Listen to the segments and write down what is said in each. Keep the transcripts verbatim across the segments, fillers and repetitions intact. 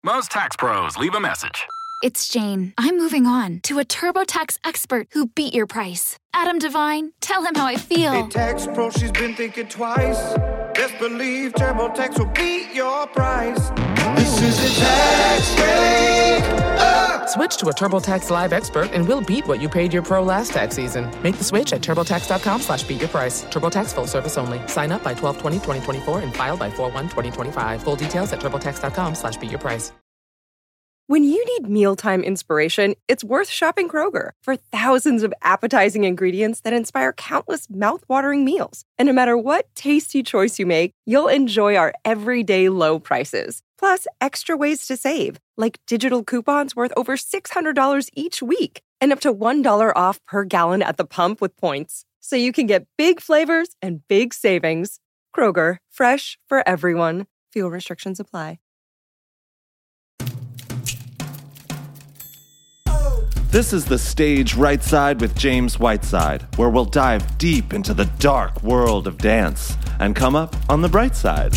Most tax pros leave a message. It's Jane. I'm moving on to a TurboTax expert who beat your price. Adam Devine, tell him how I feel. Hey, tax pro, she's been thinking twice. Best believe TurboTax will beat your price. This is a tax break. Uh! Switch to a TurboTax Live expert and we'll beat what you paid your pro last tax season. Make the switch at TurboTax.com slash beat your price. TurboTax full service only. Sign up by twelve twenty twenty twenty-four and file by four one twenty twenty-five. Full details at TurboTax.com slash beat your price. When you need mealtime inspiration, it's worth shopping Kroger for thousands of appetizing ingredients that inspire countless mouthwatering meals. And no matter what tasty choice you make, you'll enjoy our everyday low prices. Plus, extra ways to save, like digital coupons worth over six hundred dollars each week and up to one dollar off per gallon at the pump with points. So you can get big flavors and big savings. Kroger, fresh for everyone. Fuel restrictions apply. This is The Stage Right Side with James Whiteside, where we'll dive deep into the dark world of dance and come up on the bright side.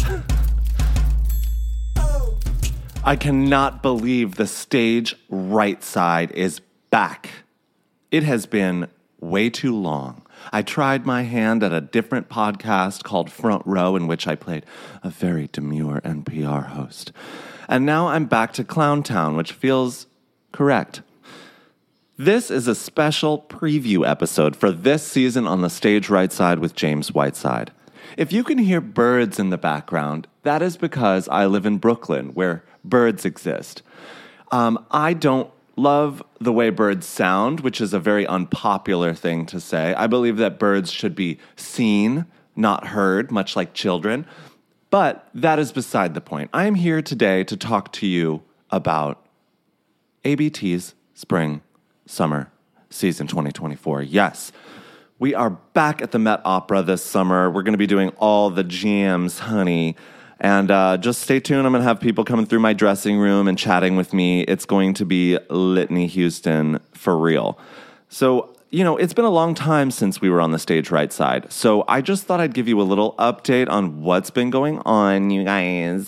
I cannot believe The Stage Right Side is back. It has been way too long. I tried my hand at a different podcast called Front Row, in which I played a very demure N P R host. And now I'm back to Clowntown, which feels correct. This is a special preview episode for this season on The Stage Right Side with James Whiteside. If you can hear birds in the background, that is because I live in Brooklyn, where birds exist. Um, I don't love the way birds sound, which is a very unpopular thing to say. I believe that birds should be seen, not heard, much like children. But that is beside the point. I am here today to talk to you about A B T's Spring Summer Season twenty twenty-four. Yes, we are back at the Met Opera this summer. We're going to be doing all the jams, honey. And uh, just stay tuned. I'm going to have people coming through my dressing room and chatting with me. It's going to be Whitney Houston for real. So, you know, it's been a long time since we were on The Stage Right Side. So I just thought I'd give you a little update on what's been going on, you guys.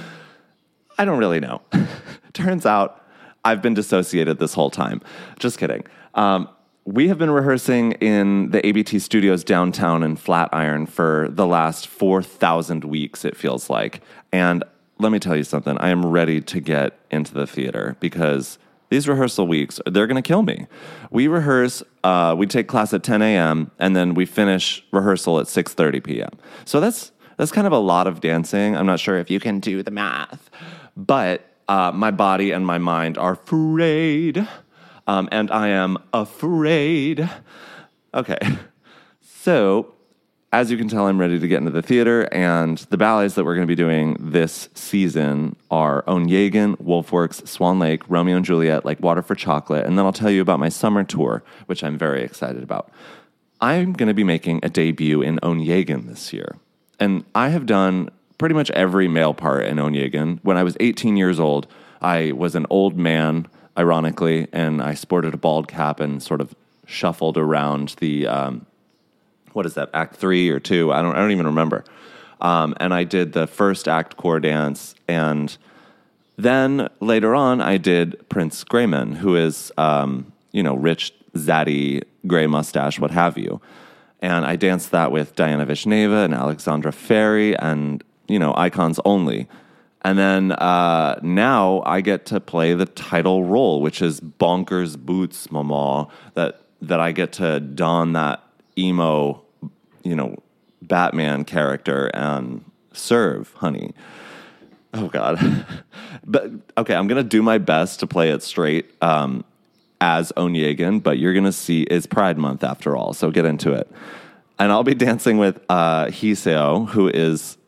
I don't really know. Turns out I've been dissociated this whole time. Just kidding. Um, we have been rehearsing in the A B T studios downtown in Flatiron for the last four thousand weeks, it feels like. And let me tell you something. I am ready to get into the theater because these rehearsal weeks, they're going to kill me. We rehearse, uh, we take class at ten a.m., and then we finish rehearsal at six thirty p.m. So that's that's kind of a lot of dancing. I'm not sure if you can do the math. But uh, my body and my mind are frayed. Um, and I am afraid. Okay. So, as you can tell, I'm ready to get into the theater, and the ballets that we're going to be doing this season are Onegin, Wolfworks, Swan Lake, Romeo and Juliet, Like Water for Chocolate, and then I'll tell you about my summer tour, which I'm very excited about. I'm going to be making a debut in Onegin this year, and I have done pretty much every male part in Onegin. When I was eighteen years old, I was an old man, ironically, and I sported a bald cap and sort of shuffled around the, um, what is that, act three or two? I don't I don't even remember. Um, and I did the first act core dance, and then later on I did Prince Grayman, who is, um, you know, rich, zaddy, gray mustache, what have you. And I danced that with Diana Vishneva and Alexandra Ferry and, you know, icons only. And then uh, now I get to play the title role, which is Bonkers Boots, mama, that that I get to don that emo, you know, Batman character and serve, honey. Oh, God. But, okay, I'm going to do my best to play it straight um, as Onegin, but you're going to see it's Pride Month after all, so get into it. And I'll be dancing with uh, Hiseo, who is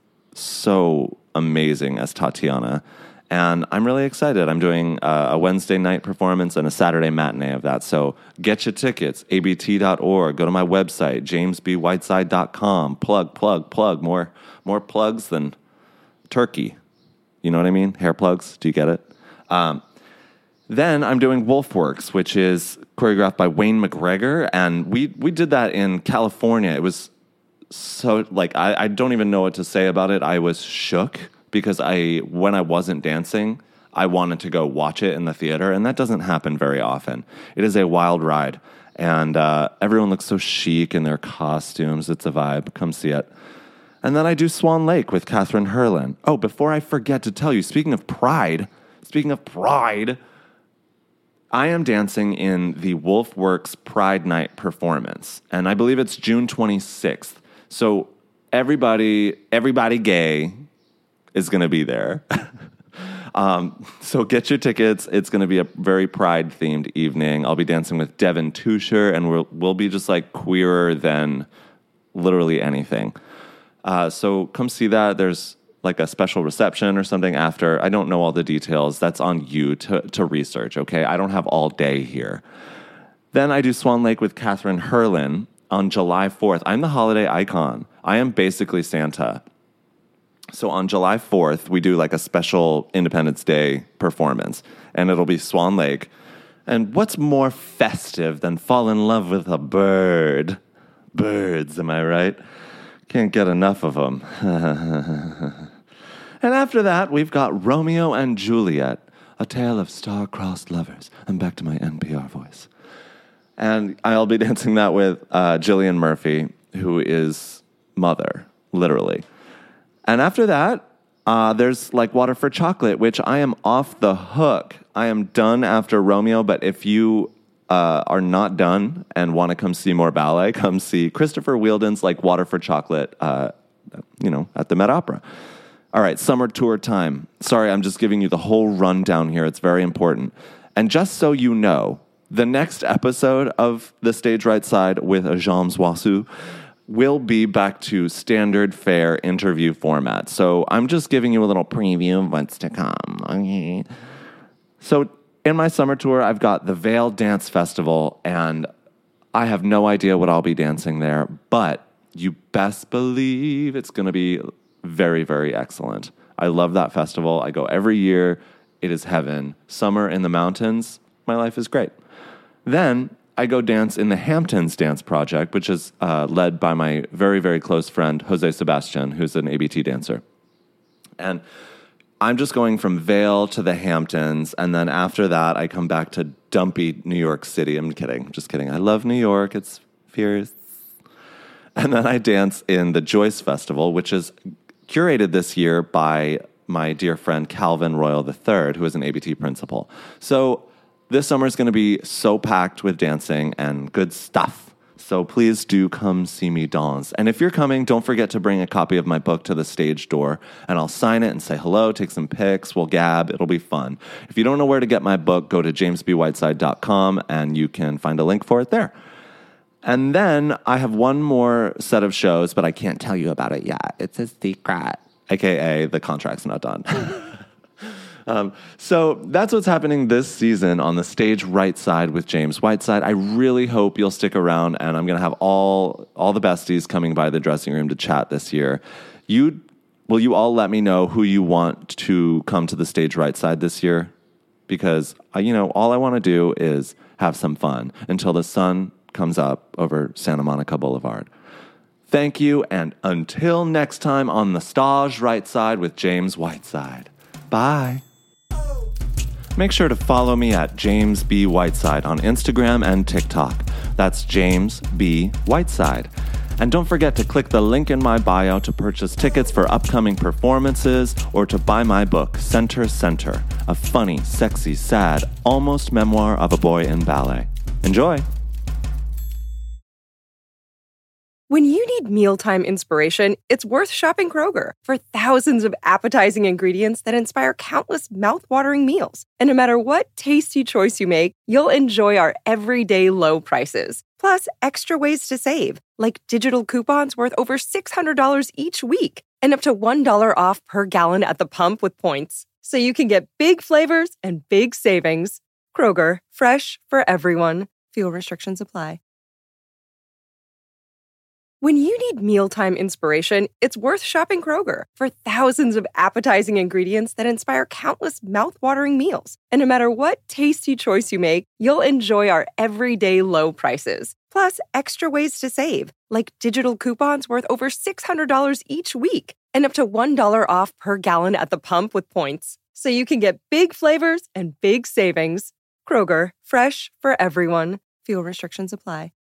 so amazing as Tatiana, and I'm really excited. I'm doing uh, a Wednesday night performance and a Saturday matinee of that, so get your tickets, A B T dot org, go to my website, james b whiteside dot com, plug, plug, plug, more more plugs than turkey, you know what I mean? Hair plugs, do you get it? Um, then I'm doing Wolfworks, which is choreographed by Wayne McGregor, and we, we did that in California. It was so, like, I, I don't even know what to say about it. I was shook because I, when I wasn't dancing, I wanted to go watch it in the theater, and that doesn't happen very often. It is a wild ride, and uh, everyone looks so chic in their costumes. It's a vibe. Come see it. And then I do Swan Lake with Katherine Herlin. Oh, before I forget to tell you, speaking of pride, speaking of pride, I am dancing in the Wolfworks Pride Night performance, and I believe it's June twenty-sixth. So everybody, everybody gay is going to be there. um, so get your tickets. It's going to be a very Pride-themed evening. I'll be dancing with Devin Tusher, and we'll, we'll be just like queerer than literally anything. Uh, so come see that. There's like a special reception or something after. I don't know all the details. That's on you to, to research, okay? I don't have all day here. Then I do Swan Lake with Katherine Herlin on July fourth. I'm the holiday icon. I am basically Santa. So on July fourth, we do like a special Independence Day performance, and it'll be Swan Lake. And what's more festive than fall in love with a bird? Birds, am I right? Can't get enough of them. And after that, we've got Romeo and Juliet, a tale of star-crossed lovers. I'm back to my N P R voice. And I'll be dancing that with uh, Cillian Murphy, who is Mother, literally. And after that, uh, there's like Water for Chocolate, which I am off the hook. I am done after Romeo, but if you uh, are not done and want to come see more ballet, come see Christopher Wheeldon's like Water for Chocolate, uh, you know, at the Met Opera. All right, summer tour time. Sorry, I'm just giving you the whole rundown here. It's very important. And just so you know, the next episode of The Stage Right Side with James Wasu will be back to standard fare interview format. So I'm just giving you a little preview of what's to come. Okay. So in my summer tour, I've got the Vail Dance Festival, and I have no idea what I'll be dancing there, but you best believe it's going to be very, very excellent. I love that festival. I go every year. It is heaven. Summer in the mountains. My life is great. Then I go dance in the Hamptons Dance Project, which is uh, led by my very, very close friend, Jose Sebastian, who's an A B T dancer. And I'm just going from Vail to the Hamptons, and then after that, I come back to dumpy New York City. I'm kidding. I'm just kidding. I love New York. It's fierce. And then I dance in the Joyce Festival, which is curated this year by my dear friend Calvin Royal the third, who is an A B T principal. So this summer is going to be so packed with dancing and good stuff. So please do come see me dance. And if you're coming, don't forget to bring a copy of my book to the stage door, and I'll sign it and say hello, take some pics, we'll gab, it'll be fun. If you don't know where to get my book, go to james b whiteside dot com and you can find a link for it there. And then I have one more set of shows, but I can't tell you about it yet. It's a secret, a k a the contract's not done. Um, so that's what's happening this season on the Stage Right Side with James Whiteside. I really hope you'll stick around, and I'm going to have all all the besties coming by the dressing room to chat this year. You will you all let me know who you want to come to the Stage Right Side this year? Because, uh, you know, all I want to do is have some fun until the sun comes up over Santa Monica Boulevard. Thank you, and until next time on the Stage Right Side with James Whiteside. Bye. Make sure to follow me at James B. Whiteside on Instagram and TikTok. That's James B. Whiteside. And don't forget to click the link in my bio to purchase tickets for upcoming performances or to buy my book, Center Center, a funny, sexy, sad, almost memoir of a boy in ballet. Enjoy! When you need mealtime inspiration, it's worth shopping Kroger for thousands of appetizing ingredients that inspire countless mouth-watering meals. And no matter what tasty choice you make, you'll enjoy our everyday low prices. Plus, extra ways to save, like digital coupons worth over six hundred dollars each week and up to one dollar off per gallon at the pump with points. So you can get big flavors and big savings. Kroger, fresh for everyone. Fuel restrictions apply. When you need mealtime inspiration, it's worth shopping Kroger for thousands of appetizing ingredients that inspire countless mouth-watering meals. And no matter what tasty choice you make, you'll enjoy our everyday low prices. Plus, extra ways to save, like digital coupons worth over six hundred dollars each week and up to one dollar off per gallon at the pump with points. so you can get big flavors and big savings. Kroger, fresh for everyone. Fuel restrictions apply.